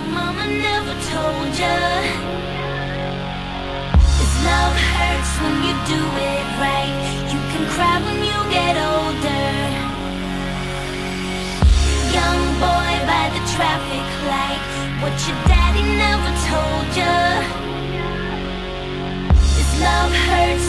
mama never told ya. This love hurts when you do it right. You can cry when you get older. Young boy by the traffic light, what your daddy never told ya. This love hurts